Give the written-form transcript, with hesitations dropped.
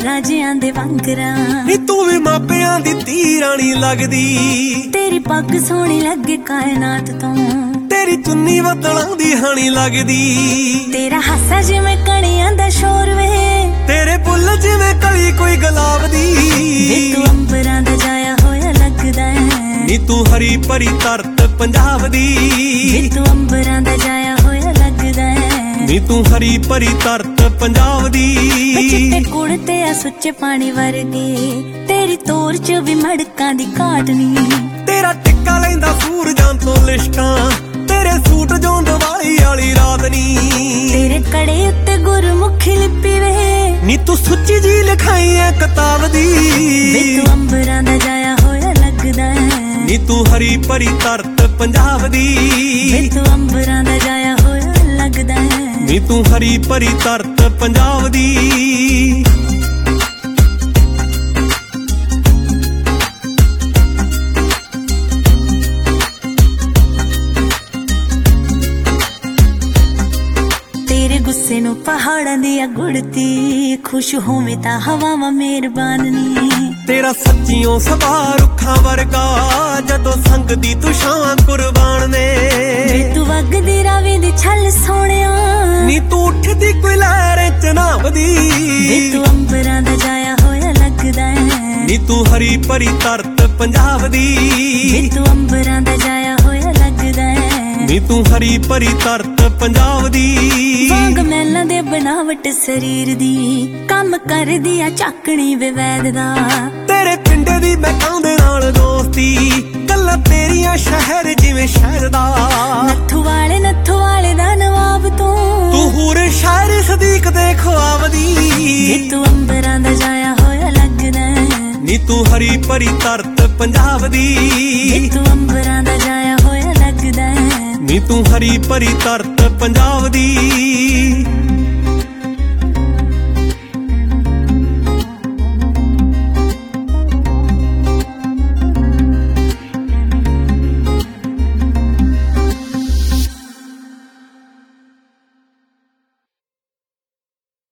ਰਾਜਿਆਂ ਦੇ ਵਾਂਗਰਾਂ ਨੀ ਤੂੰ ਵੀ ਮਾਪਿਆਂ ਦੀ ਧੀ ਰਾਣੀ ਲੱਗਦੀ। ਤੇਰੀ ਪੱਗ ਸੋਹਣੀ ਲੱਗੇ ਕਾਇਨਾਤ ਤੋਂ, ਤੇਰੀ ਚੁੰਨੀ ਬੱਦਲਾਂ ਦੀ ਹਾਣੀ ਲੱਗਦੀ। ਤੇਰਾ ਹਾਸਾ ਜਿਵੇਂ ਕਣੀਆਂ ਦਾ ਸ਼ੋਰ ਵੇ, ਤੇਰੇ ਬੁੱਲ ਜਿਵੇਂ ਕਲੀ ਕੋਈ ਗੁਲਾਬ ਦੀ। ਵੇ ਤੂੰ ਅੰਬਰਾਂ ਦਾ ਜਾਇਆ ਹੋਇਆ ਲੱਗਦਾ ਹੈ, ਨੀ ਤੂੰ ਹਰੀ ਭਰੀ ਧਰਤ ਪੰਜਾਬ ਦੀ। ਵੇ ਤੂੰ ਅੰਬਰਾਂ ਦਾ ਜਾਇਆ ਹੋਇਆ ਲੱਗਦਾ ਹੈ, ਨੀ ਤੂੰ ਹਰੀ ਭਰੀ ਧਰਤ ਪੰਜਾਬ ਦੀ। ਚਿੱਟੇ ਕੁੜਤੇ ਆ ਸੁੱਚੇ ਪਾਣੀ ਵਰਗੇ, ਤੇਰੀ ਤੋਰ ਚ ਵੀ ਮੜਕਾਂ ਦੀ ਘਾਟ ਨੀ। ਤੇਰਾ ਟਿੱਕਾ ਲੈਂਦਾ ਸੂਰਜਾਂ ਤੋਂ ਲਿਸ਼ਕਾਂ, ਤੇਰੇ ਸੂਟ ਜੋ ਦੀਵਾਲੀ ਵਾਲੀ ਰਾਤ ਨੀ। ਤੇਰੇ ਕੜੇ ਉੱਤੇ ਗੁਰਮੁਖੀ ਲਿਪੀ ਵੇ, ਨੀ ਤੂੰ ਸੁੱਚੀ ਜੀ ਲਿਖਾਈ ਐ ਕਿਤਾਬ ਦੀ। ਵੇ ਤੂੰ ਅੰਬਰਾਂ ਦਾ ਜਾਇਆ ਹੋਇਆ ਲੱਗਦਾ ਹੈ, ਨੀ ਤੂੰ ਹਰੀ ਭਰੀ ਧਰਤ ਪੰਜਾਬ ਦੀ। ਵੇ ਤੂੰ ਅੰਬਰਾਂ ਦਾ ਜਾਇਆ ਹੋਇਆ ਲੱਗਦਾ ਹੈ, ਨੀ ਤੂੰ ਹਰੀ ਭਰੀ ਧਰਤ ਪੰਜਾਬ ਦੀ। ਤੇਰੇ ਗੁੱਸੇ ਨੂੰ ਪਹਾੜਾਂ ਦੀ ਗੁੜਤੀ, ਖੁਸ਼ ਹੋਵੇਂ ਤਾਂ ਹਵਾਵਾਂ ਮਿਹਰਬਾਨ ਨੀ। ਤੇਰਾ ਸੱਚੀਓ ਸੁਭਾਅ ਰੁੱਖਾਂ ਵਰਗਾ, ਜਦੋਂ ਸੰਗਦੀ ਤੂੰ ਛਾਂ ਕੁਰਬਾਨ ਨੇ। ਵੇ ਤੂੰ ਵਗਦੀ ਰਾਵੀ ਦੀ ਛੱਲ ਸੋਹਣਿਆ, ਨੀ ਤੂੰ ਉੱਠਦੀ ਕੋਈ ਲਹਿਰ ਚਨਾਬਦੀ। ਵੇ ਤੂੰ ਅੰਬਰਾਂ ਦਾ ਜਾਇਆ ਹੋਇਆ ਲੱਗਦਾ ਹੈ, ਨੀ ਤੂੰ ਹਰੀ ਭਰੀ ਧਰਤ ਪੰਜਾਬ ਦੀ। ਵੇ ਤੂੰ ਅੰਬਰਾਂ ਦਾ ਜਾਇਆ ਹੋਇਆ ਲੱਗਦਾ ਹੈ, ਨੀ ਤੂੰ ਹਰੀ ਭਰੀ ਧਰਤ ਪੰਜਾਬ ਦੀ। ਵਾਂਗ ਮਹਿਲਾਂ ਦੇ ਬਣਾਵਟ ਸਰੀਰ ਦੀ, ਕੰਮ ਕਰਦੀ ਆ ਚਾਕਣੀ ਵੇ ਵੈਦ ਦਾ। ਤੇਰੇ ਪਿੰਡੇ ਦੀ ਮੈਂ ਕਾਂਦੇ ਨਾਲ ਦੋਸਤੀ, ਗੱਲਾਂ ਤੇਰੀਆਂ ਸ਼ਹਿਰ ਜਿਵੇਂ ਸ਼ਹਿਰ ਦਾ। ਨੱਥੂ ਵਾਲੇ ਦਾ ਨਵਾਬ ਤੂੰ ਹੂਰ ਸ਼ਾਇਰ ਸਦੀਕ ਦੇ ਖੁਆਬ ਦੀ। ਵੇ ਤੂੰ ਅੰਬਰਾਂ ਦਾ ਜਾਇਆ ਹੋਇਆ ਲੱਗਦਾ ਹੈ, ਨੀ ਤੂੰ ਹਰੀ ਭਰੀ ਧਰਤ ਪੰਜਾਬ ਦੀ। ਵੇ ਤੂੰ ਅੰਬਰਾਂ ਦਾ ਜਾਇਆ ਹੋਇਆ ਲੱਗਦਾ ਹੈ, ਨੀ ਤੂੰ ਹਰੀ ਭਰੀ ਧਰਤ ਪੰਜਾਬ ਦੀ।